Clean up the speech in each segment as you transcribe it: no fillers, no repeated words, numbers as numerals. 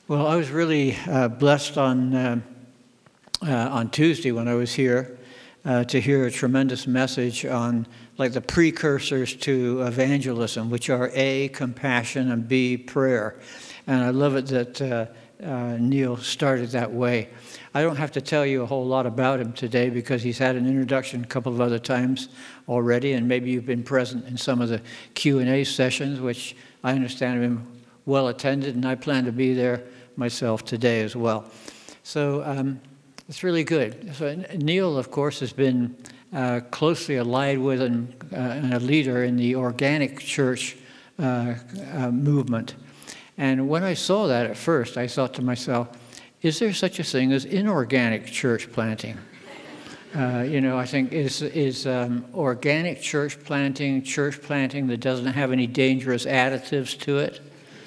Well, I was really blessed on Tuesday when I was here to hear a tremendous message on like the precursors to evangelism, which are A, compassion, and B, prayer. And I love it that Neil started that way. I don't have to tell you a whole lot about him today because he's had an introduction a couple of other times already, and maybe you've been present in some of the Q&A sessions, which I understand have been well attended, and I plan to be there myself today as well. So it's really good. So Neil, of course, has been closely allied with and a leader in the organic church movement. And when I saw that at first, I thought to myself, is there such a thing as inorganic church planting? I think is organic church planting that doesn't have any dangerous additives to it?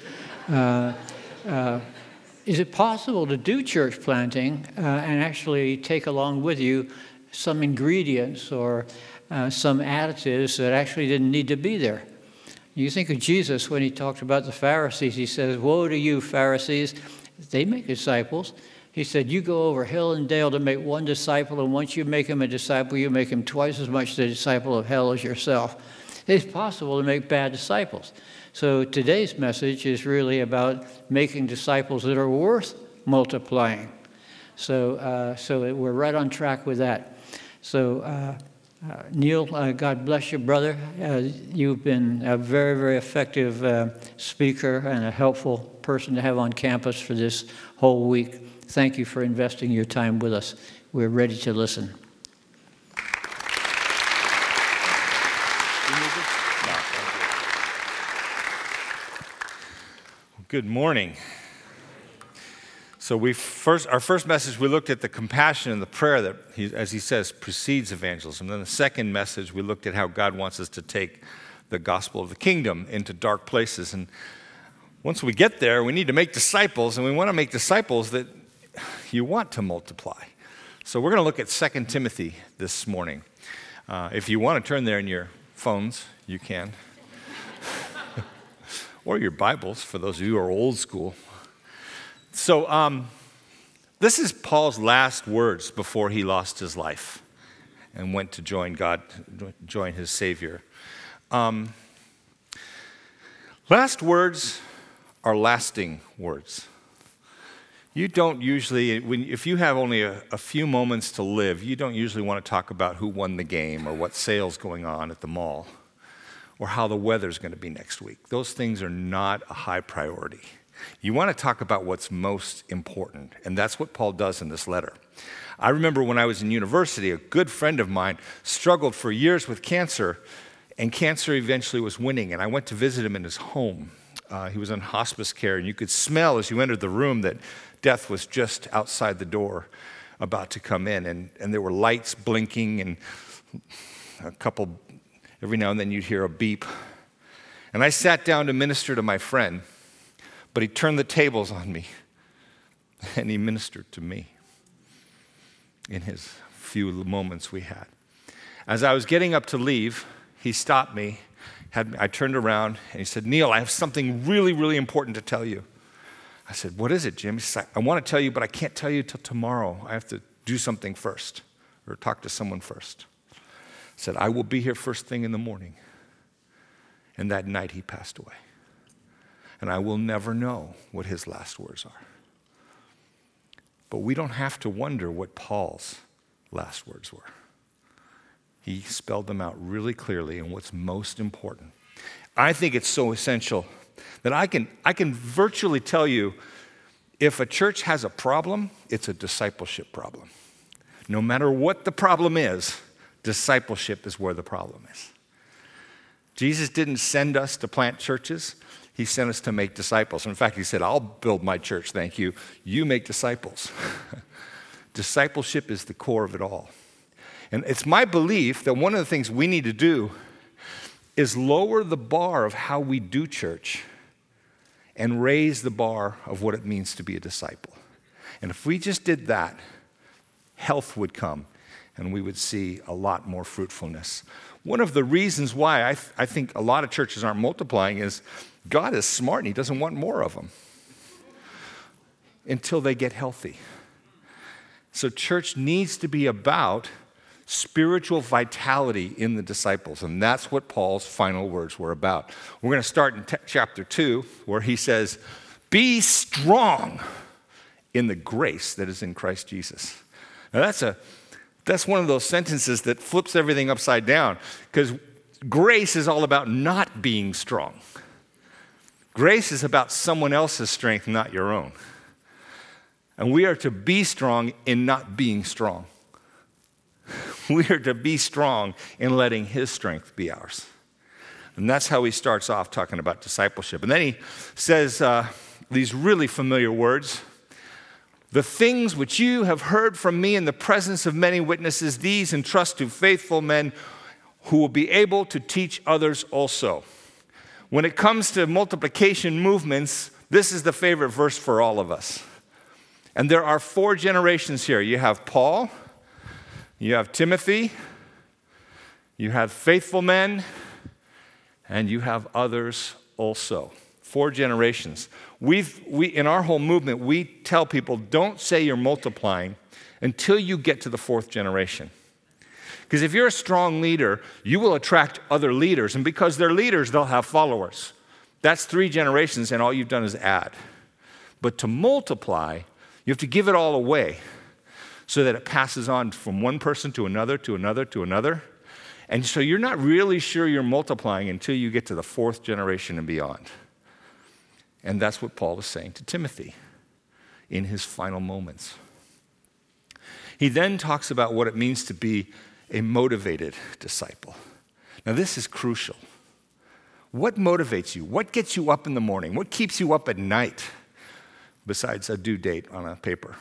Is it possible to do church planting and actually take along with you some ingredients or some additives that actually didn't need to be there? You think of Jesus when he talked about the Pharisees. He says, "Woe to you, Pharisees. They make disciples." He said, "You go over hill and dale to make one disciple, and once you make him a disciple, you make him twice as much the disciple of hell as yourself." It's possible to make bad disciples. So today's message is really about making disciples that are worth multiplying. So we're right on track with that. So Neil, God bless you, brother. You've been a very, very effective speaker and a helpful person to have on campus for this whole week. Thank you for investing your time with us. We're ready to listen. Good morning. So our first message, we looked at the compassion and the prayer that, as he says, precedes evangelism. Then the second message, we looked at how God wants us to take the gospel of the kingdom into dark places. And once we get there, we need to make disciples, and we want to make disciples that you want to multiply. So we're going to look at 2 Timothy this morning. If you want to turn there in your phones, you can. Or your Bibles, for those of you who are old school. So this is Paul's last words before he lost his life and went to join God, join his Savior. Last words are lasting words. You don't usually, if you have only a few moments to live, you don't usually want to talk about who won the game or what sale's going on at the mall, or how the weather's going to be next week. Those things are not a high priority. You want to talk about what's most important, and that's what Paul does in this letter. I remember when I was in university, a good friend of mine struggled for years with cancer, and cancer eventually was winning, and I went to visit him in his home. He was on hospice care, and you could smell as you entered the room that death was just outside the door about to come in, and there were lights blinking, and every now and then you'd hear a beep. And I sat down to minister to my friend, but he turned the tables on me, and he ministered to me in his few moments we had. As I was getting up to leave, he stopped me. I turned around, and he said, "Neil, I have something really, really important to tell you." I said, "What is it, Jim?" He said, "I want to tell you, but I can't tell you till tomorrow. I have to do something first, or talk to someone first." Said, "I will be here first thing in the morning." And that night he passed away. And I will never know what his last words are. But we don't have to wonder what Paul's last words were. He spelled them out really clearly and what's most important. I think it's so essential that I can virtually tell you if a church has a problem, it's a discipleship problem. No matter what the problem is, discipleship is where the problem is. Jesus didn't send us to plant churches. He sent us to make disciples. In fact, he said, "I'll build my church, thank you. You make disciples." Discipleship is the core of it all. And it's my belief that one of the things we need to do is lower the bar of how we do church and raise the bar of what it means to be a disciple. And if we just did that, health would come, and we would see a lot more fruitfulness. One of the reasons why I think a lot of churches aren't multiplying is God is smart and he doesn't want more of them. until they get healthy. So church needs to be about spiritual vitality in the disciples, and that's what Paul's final words were about. We're going to start in chapter 2, where he says, be strong in the grace that is in Christ Jesus. Now that's one of those sentences that flips everything upside down, because grace is all about not being strong. Grace is about someone else's strength, not your own. And we are to be strong in not being strong. We are to be strong in letting his strength be ours. And that's how he starts off talking about discipleship. And then he says these really familiar words. The things which you have heard from me in the presence of many witnesses, these entrust to faithful men who will be able to teach others also. When it comes to multiplication movements, this is the favorite verse for all of us. And there are 4 generations here. You have Paul, you have Timothy, you have faithful men, and you have others also. 4 generations. We in our whole movement, we tell people, don't say you're multiplying until you get to the 4th generation. Because if you're a strong leader, you will attract other leaders, and because they're leaders, they'll have followers. That's 3 generations, and all you've done is add. But to multiply, you have to give it all away so that it passes on from one person to another, to another, to another. And so you're not really sure you're multiplying until you get to the 4th generation and beyond. And that's what Paul is saying to Timothy in his final moments. He then talks about what it means to be a motivated disciple. Now, this is crucial. What motivates you? What gets you up in the morning? What keeps you up at night besides a due date on a paper?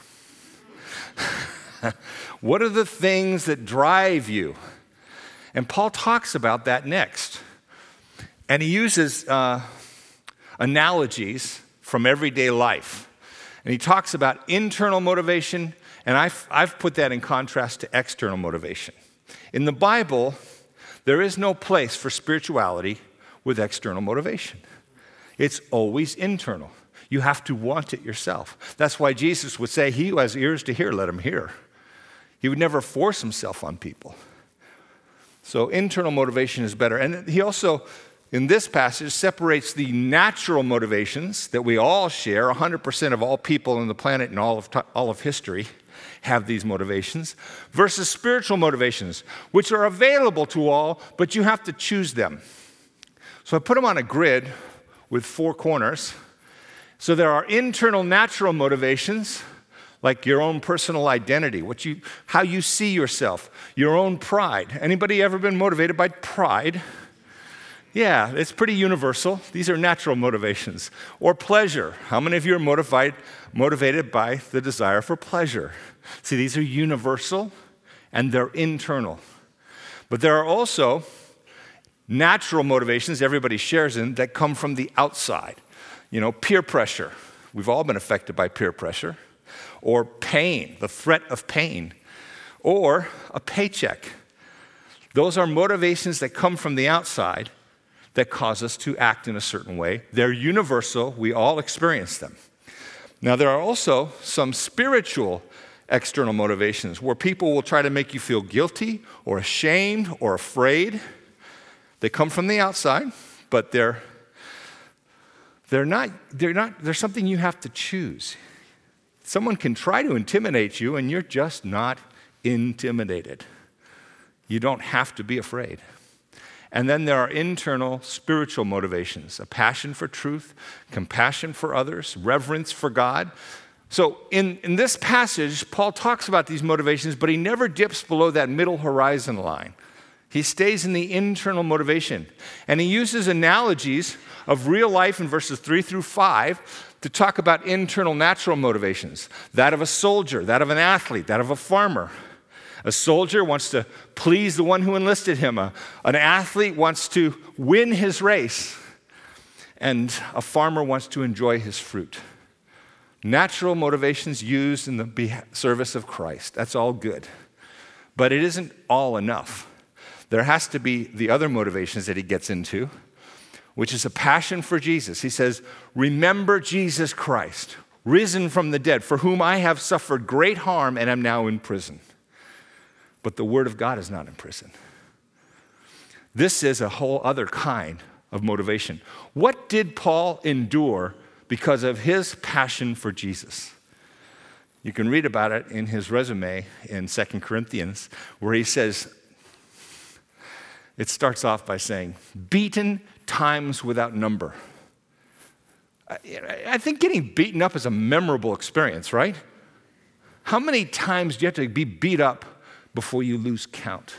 What are the things that drive you? And Paul talks about that next. And he uses analogies from everyday life. And he talks about internal motivation, and I've put that in contrast to external motivation. In the Bible, there is no place for spirituality with external motivation. It's always internal. You have to want it yourself. That's why Jesus would say, he who has ears to hear, let him hear. He would never force himself on people. So internal motivation is better. And he also, in this passage, separates the natural motivations that we all share. 100% of all people on the planet and all of history have these motivations, versus spiritual motivations, which are available to all, but you have to choose them. So I put them on a grid with 4 corners. So there are internal natural motivations, like your own personal identity, how you see yourself, your own pride. Anybody ever been motivated by pride? Yeah, it's pretty universal. These are natural motivations. Or pleasure. How many of you are motivated by the desire for pleasure? See, these are universal and they're internal. But there are also natural motivations everybody shares in that come from the outside. You know, peer pressure. We've all been affected by peer pressure. Or pain, the threat of pain. Or a paycheck. Those are motivations that come from the outside that cause us to act in a certain way. They're universal. We all experience them. Now, there are also some spiritual external motivations where people will try to make you feel guilty or ashamed or afraid. They come from the outside, but they're something you have to choose. Someone can try to intimidate you, and you're just not intimidated. You don't have to be afraid. And then there are internal spiritual motivations, a passion for truth, compassion for others, reverence for God. So in this passage, Paul talks about these motivations, but he never dips below that middle horizon line. He stays in the internal motivation. And he uses analogies of real life in verses 3 through 5 to talk about internal natural motivations. That of a soldier, that of an athlete, that of a farmer. A soldier wants to please the one who enlisted him. An athlete wants to win his race. And a farmer wants to enjoy his fruit. Natural motivations used in the service of Christ. That's all good. But it isn't all enough. There has to be the other motivations that he gets into, which is a passion for Jesus. He says, remember Jesus Christ. risen from the dead, for whom I have suffered great harm and am now in prison. But the word of God is not in prison. This is a whole other kind of motivation. What did Paul endure because of his passion for Jesus? You can read about it in his resume in 2 Corinthians, where he says, it starts off by saying, beaten times without number. I think getting beaten up is a memorable experience, right? How many times do you have to be beat up before you lose count?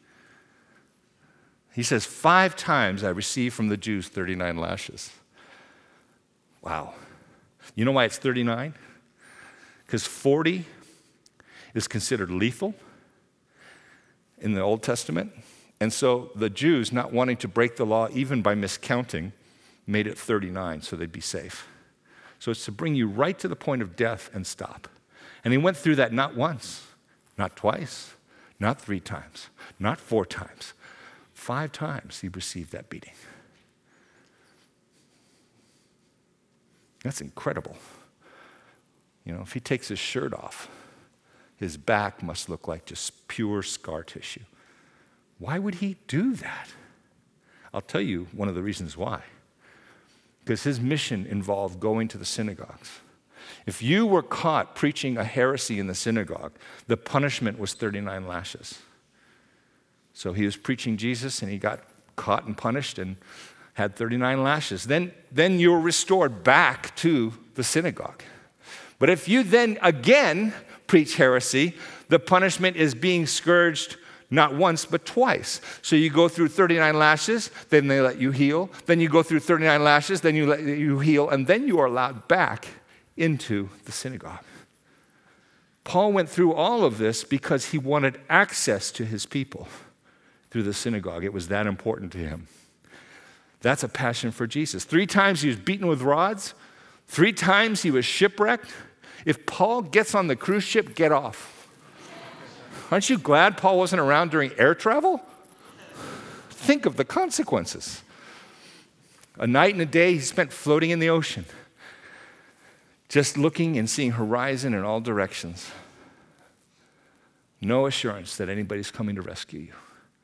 He says, 5 times I received from the Jews 39 lashes. Wow. You know why it's 39? Because 40 is considered lethal in the Old Testament. And so the Jews, not wanting to break the law even by miscounting, made it 39 so they'd be safe. So it's to bring you right to the point of death and stop. And he went through that not once, not twice, not 3 times, not 4 times. 5 times he received that beating. That's incredible. You know, if he takes his shirt off, his back must look like just pure scar tissue. Why would he do that? I'll tell you one of the reasons why. Because his mission involved going to the synagogues. If you were caught preaching a heresy in the synagogue, the punishment was 39 lashes. So he was preaching Jesus and he got caught and punished and had 39 lashes. Then you were restored back to the synagogue. But if you then again preach heresy, the punishment is being scourged not once, but twice. So you go through 39 lashes, then they let you heal. Then you go through 39 lashes, then you let you heal, and then you are allowed back into the synagogue. Paul went through all of this because he wanted access to his people through the synagogue. It was that important to him. That's a passion for Jesus. 3 times he was beaten with rods. 3 times he was shipwrecked. If Paul gets on the cruise ship, get off. Aren't you glad Paul wasn't around during air travel? Think of the consequences. A night and a day he spent floating in the ocean, just looking and seeing horizon in all directions. No assurance that anybody's coming to rescue you.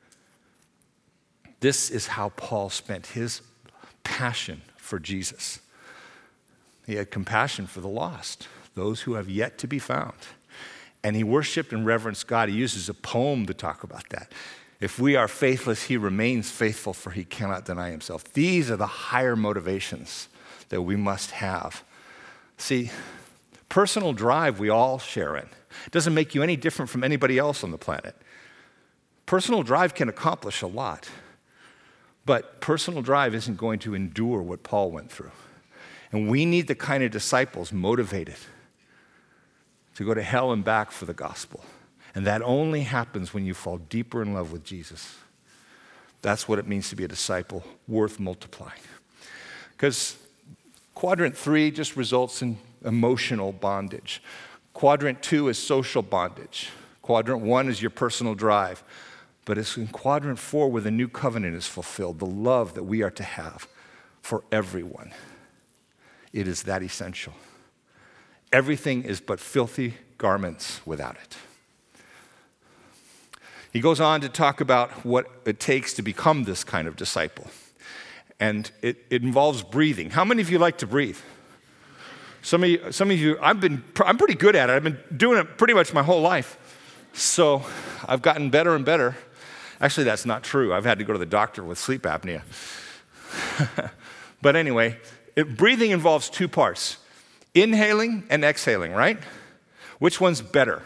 This is how Paul spent his passion for Jesus. He had compassion for the lost, those who have yet to be found. And he worshiped and reverenced God. He uses a poem to talk about that. If we are faithless, he remains faithful, for he cannot deny himself. These are the higher motivations that we must have. See, personal drive we all share in. It doesn't make you any different from anybody else on the planet. Personal drive can accomplish a lot, but personal drive isn't going to endure what Paul went through. And we need the kind of disciples motivated to go to hell and back for the gospel. And that only happens when you fall deeper in love with Jesus. That's what it means to be a disciple worth multiplying. Because quadrant 3 just results in emotional bondage. Quadrant 2 is social bondage. Quadrant 1 is your personal drive. But it's in quadrant 4 where the new covenant is fulfilled, the love that we are to have for everyone. It is that essential. Everything is but filthy garments without it. He goes on to talk about what it takes to become this kind of disciple. And it involves breathing. How many of you like to breathe? Some of you, I'm pretty good at it. I've been doing it pretty much my whole life. So I've gotten better and better. Actually, that's not true. I've had to go to the doctor with sleep apnea. But anyway, breathing involves 2 parts. Inhaling and exhaling, right? Which one's better?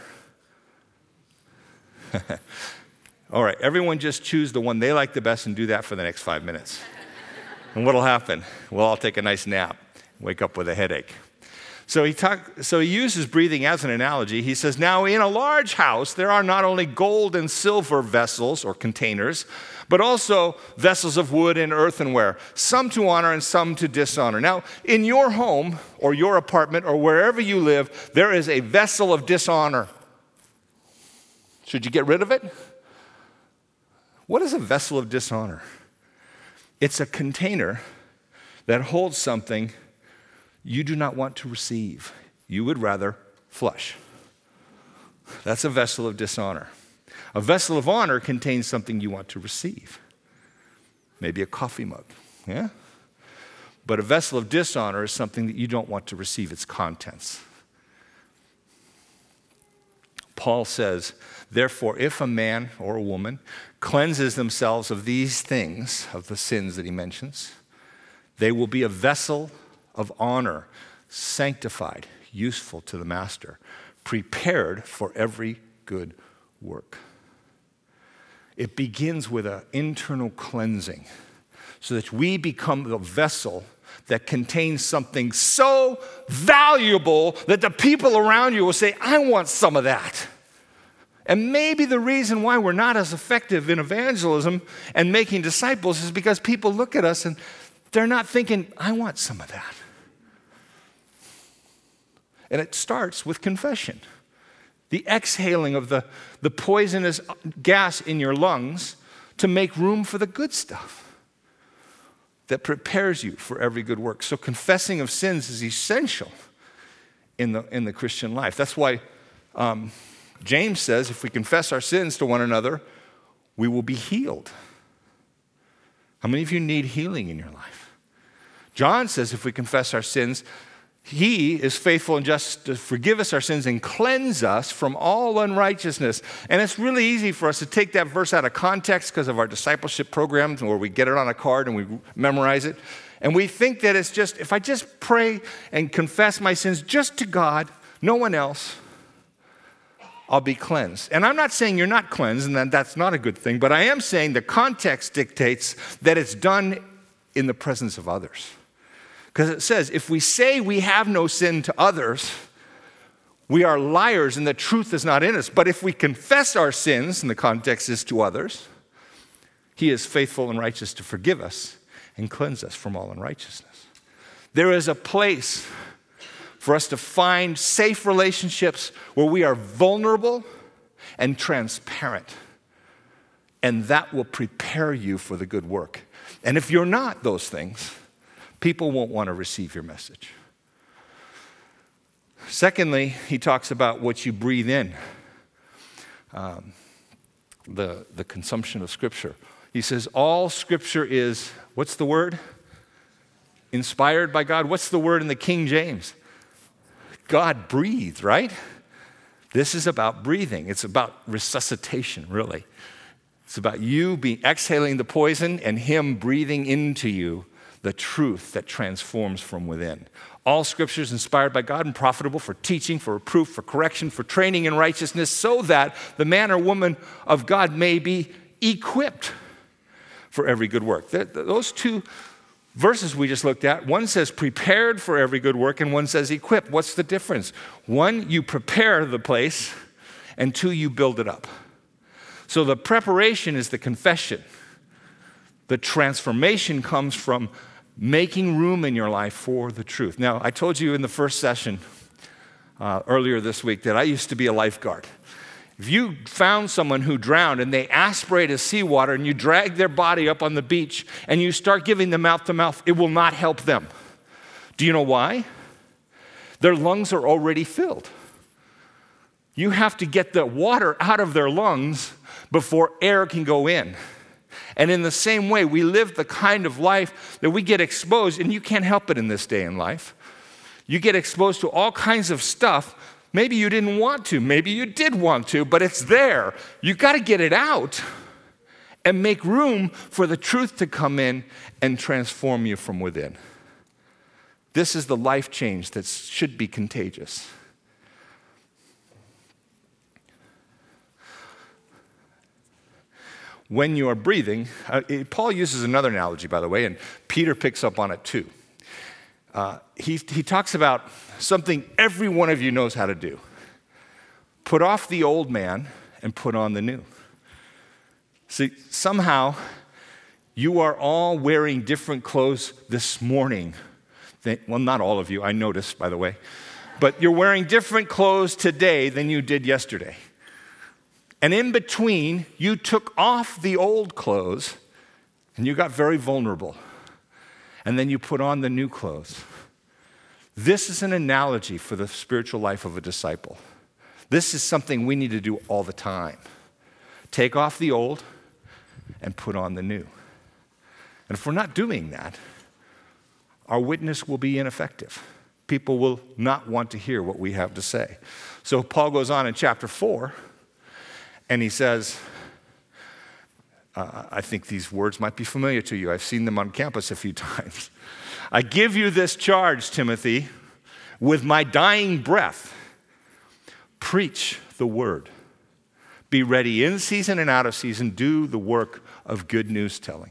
All right, everyone just choose the one they like the best and do that for the next 5 minutes. And what'll happen? We'll all take a nice nap, wake up with a headache. So he uses breathing as an analogy. He says, now in a large house, there are not only gold and silver vessels or containers, but also vessels of wood and earthenware, some to honor and some to dishonor. Now, in your home or your apartment or wherever you live, there is a vessel of dishonor. Should you get rid of it? What is a vessel of dishonor? It's a container that holds something you do not want to receive. you would rather flush. That's a vessel of dishonor. A vessel of honor contains something you want to receive. Maybe a coffee mug, yeah? But a vessel of dishonor is something that you don't want to receive its contents. Paul says, therefore, if a man or a woman cleanses themselves of these things, of the sins that he mentions, they will be a vessel of honor, sanctified, useful to the master, prepared for every good work. It begins with an internal cleansing so that we become the vessel that contains something so valuable that the people around you will say, I want some of that. And maybe the reason why we're not as effective in evangelism and making disciples is because people look at us and they're not thinking, I want some of that. And it starts with confession. The exhaling of the poisonous gas in your lungs to make room for the good stuff that prepares you for every good work. So confessing of sins is essential in the Christian life. That's why James says if we confess our sins to one another, we will be healed. How many of you need healing in your life? John says if we confess our sins, he is faithful and just to forgive us our sins and cleanse us from all unrighteousness. And it's really easy for us to take that verse out of context because of our discipleship programs where we get it on a card and we memorize it. And we think that it's just, if I just pray and confess my sins just to God, no one else, I'll be cleansed. And I'm not saying you're not cleansed and that's not a good thing, but I am saying the context dictates that it's done in the presence of others. Because it says, if we say we have no sin to others, we are liars and the truth is not in us. But if we confess our sins, and the context is to others, he is faithful and righteous to forgive us and cleanse us from all unrighteousness. There is a place for us to find safe relationships where we are vulnerable and transparent. And that will prepare you for the good work. And if you're not those things, people won't want to receive your message. Secondly, he talks about what you breathe in, the consumption of Scripture. He says all Scripture is, what's the word? Inspired by God. What's the word in the King James? God breathed, right? This is about breathing. It's about resuscitation, really. It's about you exhaling the poison and him breathing into you the truth that transforms from within. All Scripture is inspired by God and profitable for teaching, for reproof, for correction, for training in righteousness, so that the man or woman of God may be equipped for every good work. Those two verses we just looked at, one says prepared for every good work, and one says equipped. What's the difference? One, you prepare the place, and two, you build it up. So the preparation is the confession. The transformation comes from making room in your life for the truth. Now, I told you in the first session earlier this week that I used to be a lifeguard. If you found someone who drowned and they aspirated seawater and you drag their body up on the beach and you start giving them mouth-to-mouth, it will not help them. Do you know why? Their lungs are already filled. You have to get the water out of their lungs before air can go in. And in the same way, we live the kind of life that we get exposed, and you can't help it in this day in life. You get exposed to all kinds of stuff. Maybe you didn't want to, maybe you did want to, but it's there. You got to get it out and make room for the truth to come in and transform you from within. This is the life change that should be contagious. When you are breathing, Paul uses another analogy, by the way, and Peter picks up on it too. He talks about something every one of you knows how to do. Put off the old man and put on the new. See, somehow you are all wearing different clothes this morning. Well, not all of you, I noticed, by the way. But you're wearing different clothes today than you did yesterday. And in between, you took off the old clothes and you got very vulnerable. And then you put on the new clothes. This is an analogy for the spiritual life of a disciple. This is something we need to do all the time. Take off the old and put on the new. And if we're not doing that, our witness will be ineffective. People will not want to hear what we have to say. So Paul goes on in chapter 4, and he says, I think these words might be familiar to you. I've seen them on campus a few times. I give you this charge, Timothy, with my dying breath. Preach the word. Be ready in season and out of season. Do the work of good news telling.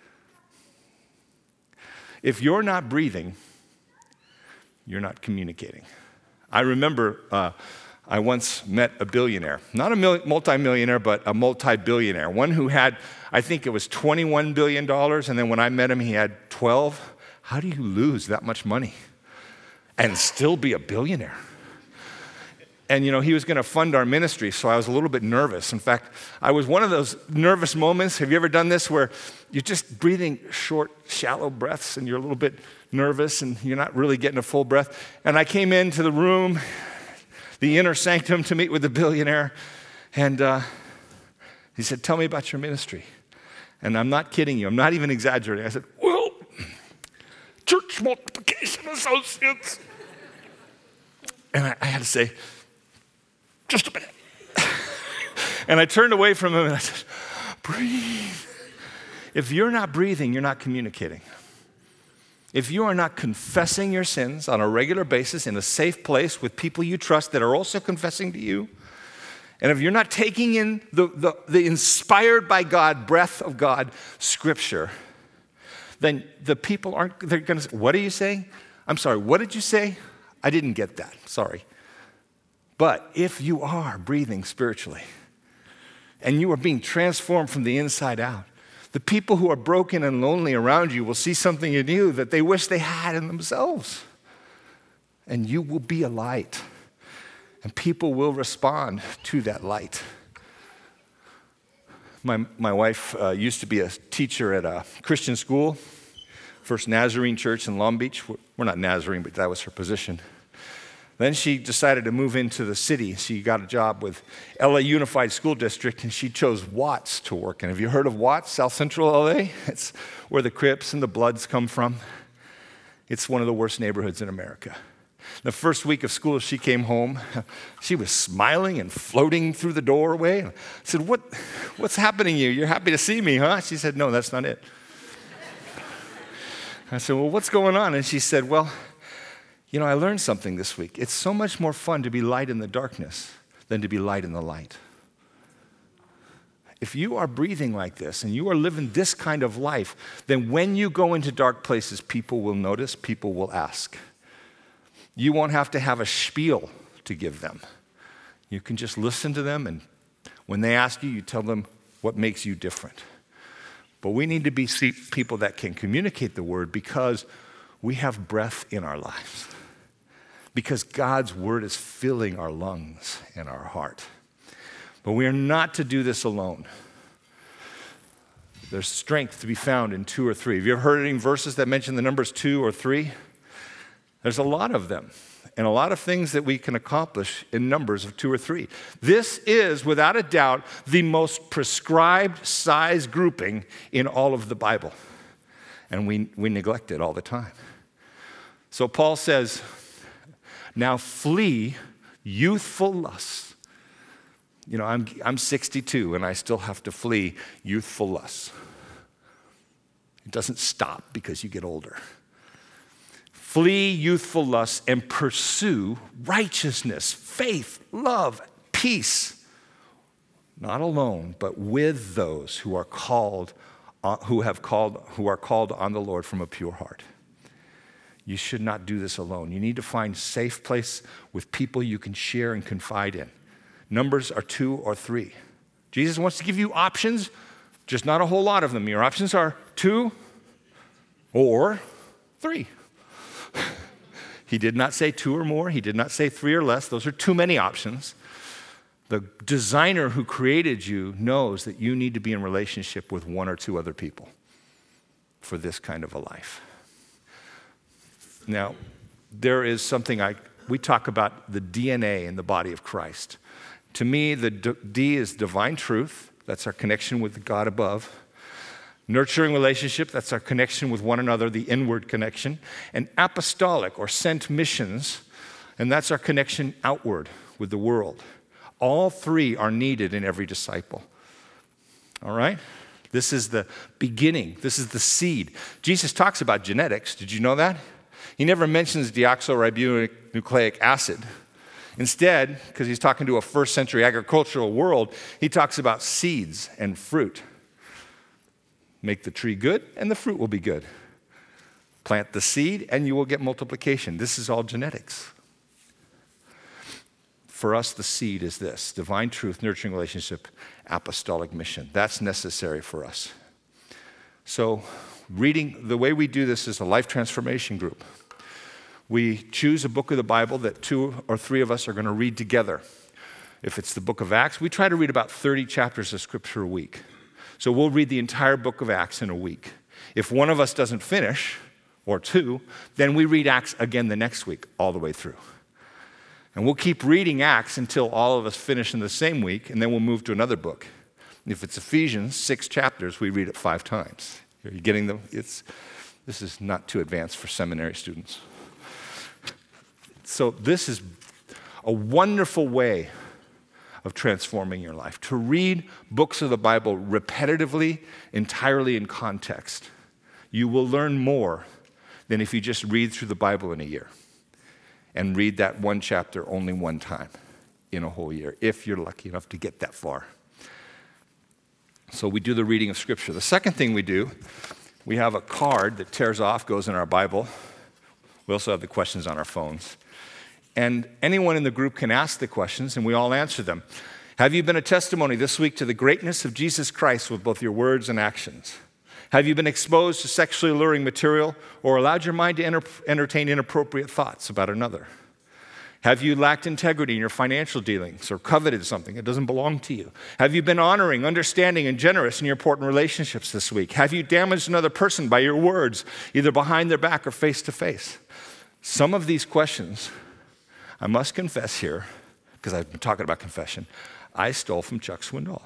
If you're not breathing, you're not communicating. I remember I once met a billionaire, not a multimillionaire, but a multi-billionaire, one who had, I think it was $21 billion, and then when I met him, he had 12. How do you lose that much money and still be a billionaire? And, he was going to fund our ministry, so I was a little bit nervous. In fact, I was one of those nervous moments. Have you ever done this where you're just breathing short, shallow breaths, and you're a little bit nervous, and you're not really getting a full breath? And I came into the room, the inner sanctum, to meet with the billionaire, and he said, tell me about your ministry. And I'm not kidding you. I'm not even exaggerating. I said, well, Church Multiplication Associates. And I had to say, just a minute. And I turned away from him and I said, breathe. If you're not breathing, you're not communicating. If you are not confessing your sins on a regular basis in a safe place with people you trust that are also confessing to you, and if you're not taking in the inspired by God, breath of God, Scripture, then the people they're going to say, what are you saying? I'm sorry, what did you say? I didn't get that, sorry. But if you are breathing spiritually and you are being transformed from the inside out, the people who are broken and lonely around you will see something in you that they wish they had in themselves. And you will be a light. And people will respond to that light. My wife used to be a teacher at a Christian school, First Nazarene Church in Long Beach. We're not Nazarene, but that was her position. Then she decided to move into the city. She got a job with LA Unified School District, and she chose Watts to work in. Have you heard of Watts, South Central LA? It's where the Crips and the Bloods come from. It's one of the worst neighborhoods in America. The first week of school, she came home. She was smiling and floating through the doorway. I said, what's happening to you? You're happy to see me, huh? She said, no, that's not it. I said, well, what's going on? And she said, well, I learned something this week. It's so much more fun to be light in the darkness than to be light in the light. If you are breathing like this and you are living this kind of life, then when you go into dark places, people will notice, people will ask. You won't have to have a spiel to give them. You can just listen to them, and when they ask you, you tell them what makes you different. But we need to be people that can communicate the word because we have breath in our lives. Because God's word is filling our lungs and our heart. But we are not to do this alone. There's strength to be found in 2 or 3. Have you ever heard any verses that mention the numbers 2 or 3? There's a lot of them, and a lot of things that we can accomplish in numbers of 2 or 3. This is, without a doubt, the most prescribed size grouping in all of the Bible. And we neglect it all the time. So Paul says, now flee youthful lusts. I'm 62 and I still have to flee youthful lusts. It doesn't stop because you get older. Flee youthful lusts and pursue righteousness, faith, love, peace. Not alone, but with those who are called on the Lord from a pure heart. You should not do this alone. You need to find a safe place with people you can share and confide in. Numbers are 2 or 3. Jesus wants to give you options, just not a whole lot of them. Your options are 2 or 3. He did not say 2 or more. He did not say 3 or less. Those are too many options. The designer who created you knows that you need to be in relationship with 1 or 2 other people for this kind of a life. Now, there is something we talk about the DNA in the body of Christ. To me, the D is divine truth. That's our connection with God above. Nurturing relationship, that's our connection with one another, the inward connection. And apostolic or sent missions, and that's our connection outward with the world. All three are needed in every disciple. All right? This is the beginning. This is the seed. Jesus talks about genetics. Did you know that? He never mentions deoxyribonucleic acid. Instead, because he's talking to a first century agricultural world, he talks about seeds and fruit. Make the tree good, and the fruit will be good. Plant the seed, and you will get multiplication. This is all genetics. For us, the seed is this: divine truth, nurturing relationship, apostolic mission. That's necessary for us. So, the way we do this is a life transformation group. We choose a book of the Bible that 2 or 3 of us are going to read together. If it's the book of Acts, we try to read about 30 chapters of Scripture a week. So we'll read the entire book of Acts in a week. If one of us doesn't finish, or 2, then we read Acts again the next week, all the way through. And we'll keep reading Acts until all of us finish in the same week, and then we'll move to another book. If it's Ephesians, 6 chapters, we read it 5 times. Are you getting them? This is not too advanced for seminary students. So this is a wonderful way of transforming your life, to read books of the Bible repetitively, entirely in context. You will learn more than if you just read through the Bible in a year and read that one chapter only one time in a whole year, if you're lucky enough to get that far. So we do the reading of Scripture. The second thing we do, we have a card that tears off, goes in our Bible. We also have the questions on our phones. And anyone in the group can ask the questions, and we all answer them. Have you been a testimony this week to the greatness of Jesus Christ with both your words and actions? Have you been exposed to sexually alluring material or allowed your mind to entertain inappropriate thoughts about another? Have you lacked integrity in your financial dealings or coveted something that doesn't belong to you? Have you been honoring, understanding, and generous in your important relationships this week? Have you damaged another person by your words, either behind their back or face to face? Some of these questions, I must confess here, because I've been talking about confession, I stole from Chuck Swindoll.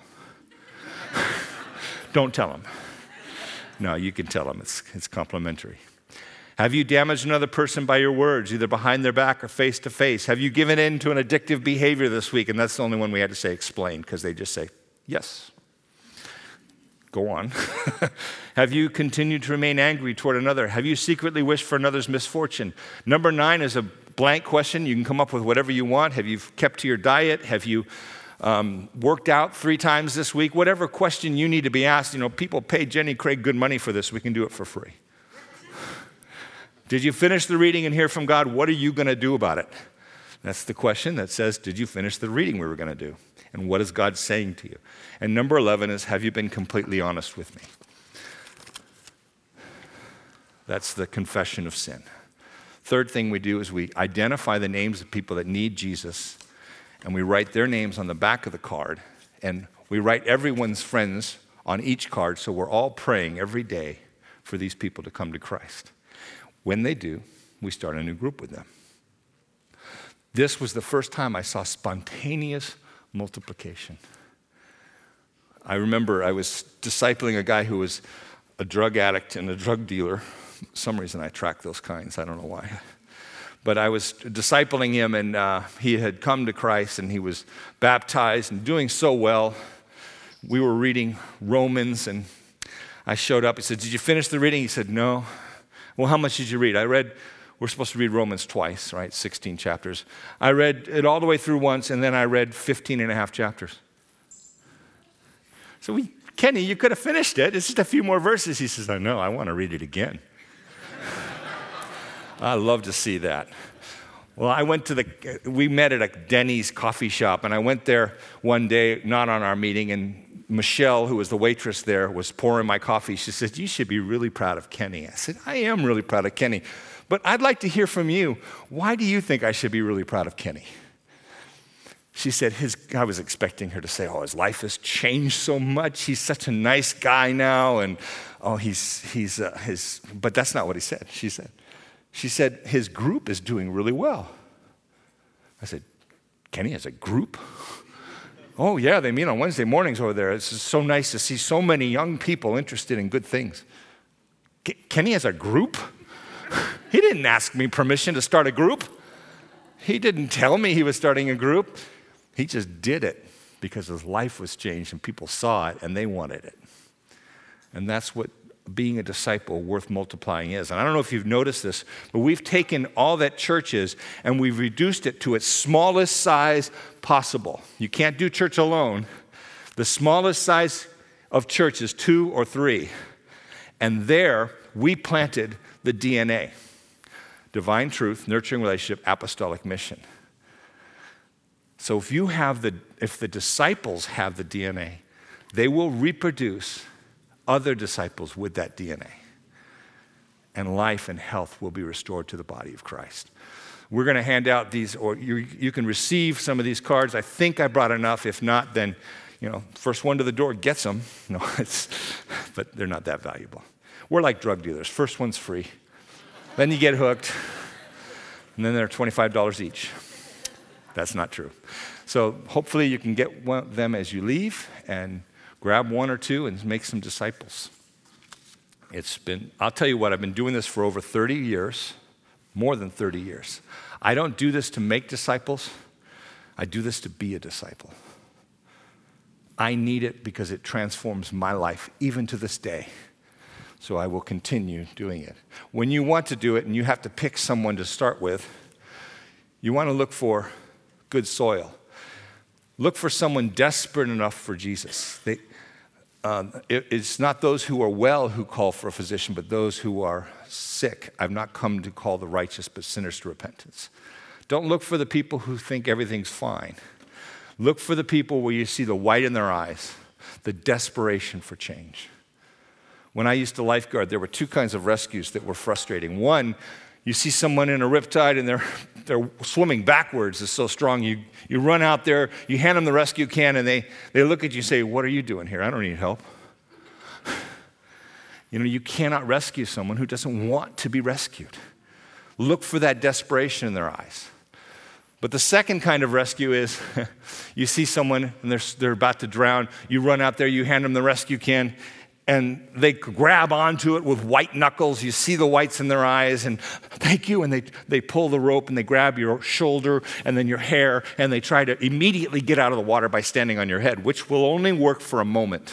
Don't tell him. No, you can tell him. It's complimentary. Have you damaged another person by your words, either behind their back or face to face? Have you given in to an addictive behavior this week? And that's the only one we had to say explain, because they just say, yes. Go on. Have you continued to remain angry toward another? Have you secretly wished for another's misfortune? Number 9 is a blank question. You can come up with whatever you want. Have you kept to your diet? Have you worked out 3 times this week? Whatever question you need to be asked. You know, people pay Jenny Craig good money for this. We can do it for free. Did you finish the reading and hear from God? What are you going to do about it? That's the question that says, did you finish the reading we were going to do? And what is God saying to you? And number 11 is, have you been completely honest with me? That's the confession of sin. Third thing we do is we identify the names of people that need Jesus, and we write their names on the back of the card, and we write everyone's friends on each card, so we're all praying every day for these people to come to Christ. When they do, we start a new group with them. This was the first time I saw spontaneous multiplication. I remember I was discipling a guy who was a drug addict and a drug dealer. For some reason I track those kinds, I don't know why. But I was discipling him, and he had come to Christ, and he was baptized and doing so well. We were reading Romans, and I showed up. He said, did you finish the reading? He said, no. Well, how much did you read? We're supposed to read Romans twice, right? 16 chapters. I read it all the way through once, and then I read 15 and a half chapters. So Kenny, you could have finished it. It's just a few more verses. He says, I know, I want to read it again. I love to see that. Well, we met at a Denny's coffee shop, and I went there one day, not on our meeting, and Michelle, who was the waitress there, was pouring my coffee. She said, you should be really proud of Kenny. I said, I am really proud of Kenny. But I'd like to hear from you. Why do you think I should be really proud of Kenny? She said, I was expecting her to say, his life has changed so much. He's such a nice guy now. And, but that's not what he said. She said, She said, his group is doing really well. I said, Kenny has a group? Oh, yeah, they meet on Wednesday mornings over there. It's just so nice to see so many young people interested in good things. Kenny has a group? He didn't ask me permission to start a group. He didn't tell me he was starting a group. He just did it because his life was changed and people saw it and they wanted it. And that's what being a disciple worth multiplying is. And I don't know if you've noticed this, but we've taken all that church is and we've reduced it to its smallest size possible. You can't do church alone. The smallest size of church is 2 or 3. And there we planted the DNA. Divine truth, nurturing relationship, apostolic mission. So if the disciples have the DNA, they will reproduce other disciples with that DNA. And life and health will be restored to the body of Christ. We're going to hand out these, or you can receive some of these cards. I think I brought enough. If not, then, first one to the door gets them. No, but they're not that valuable. We're like drug dealers. First one's free. Then you get hooked. And then they're $25 each. That's not true. So hopefully you can get them as you leave and grab 1 or 2 and make some disciples. I'll tell you what, I've been doing this for over 30 years, more than 30 years. I don't do this to make disciples. I do this to be a disciple. I need it because it transforms my life, even to this day. So I will continue doing it. When you want to do it and you have to pick someone to start with, you want to look for good soil. Look for someone desperate enough for Jesus. It's not those who are well who call for a physician, but those who are sick. I've not come to call the righteous, but sinners to repentance. Don't look for the people who think everything's fine. Look for the people where you see the white in their eyes, the desperation for change. When I used to lifeguard, there were 2 kinds of rescues that were frustrating. One, you see someone in a riptide and they're swimming backwards. It's so strong. You run out there, you hand them the rescue can, and they look at you and say, "What are you doing here? I don't need help." You cannot rescue someone who doesn't want to be rescued. Look for that desperation in their eyes. But the second kind of rescue is you see someone and they're about to drown. You run out there, you hand them the rescue can, and they grab onto it with white knuckles. You see the whites in their eyes, and thank you. And they pull the rope, and they grab your shoulder and then your hair, and they try to immediately get out of the water by standing on your head, which will only work for a moment.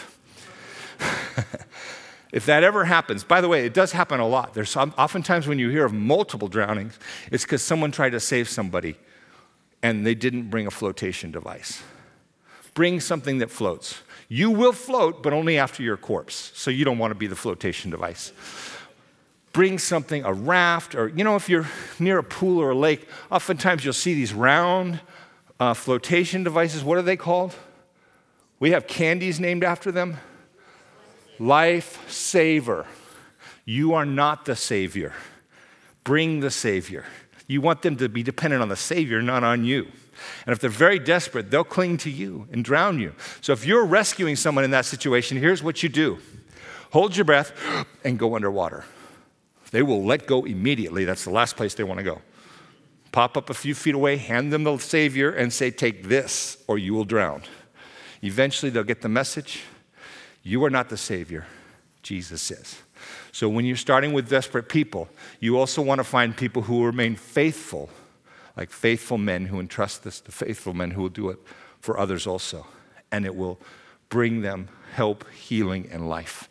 If that ever happens, by the way, it does happen a lot. There's oftentimes when you hear of multiple drownings, it's because someone tried to save somebody, and they didn't bring a flotation device. Bring something that floats. You will float, but only after your corpse, so you don't want to be the flotation device. Bring something, a raft, or, if you're near a pool or a lake, oftentimes you'll see these round flotation devices. What are they called? We have candies named after them. Life Saver. You are not the Savior. Bring the Savior. You want them to be dependent on the Savior, not on you. And if they're very desperate, they'll cling to you and drown you. So if you're rescuing someone in that situation, here's what you do. Hold your breath and go underwater. They will let go immediately. That's the last place they want to go. Pop up a few feet away, hand them the Savior, and say, "Take this, or you will drown." Eventually, they'll get the message. You are not the Savior. Jesus is. So when you're starting with desperate people, you also want to find people who will remain faithful, like faithful men who entrust this to faithful men who will do it for others also. And it will bring them help, healing, and life.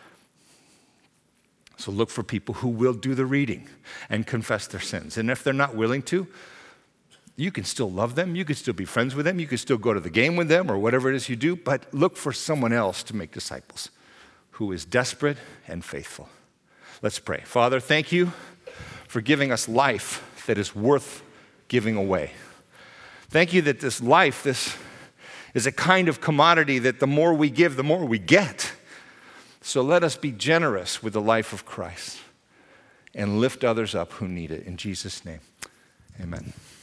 So look for people who will do the reading and confess their sins. And if they're not willing to, you can still love them. You can still be friends with them. You can still go to the game with them or whatever it is you do. But look for someone else to make disciples who is desperate and faithful. Let's pray. Father, thank you for giving us life that is worth giving away. Thank you that this life, this is a kind of commodity that the more we give, the more we get. So let us be generous with the life of Christ and lift others up who need it. In Jesus' name, amen.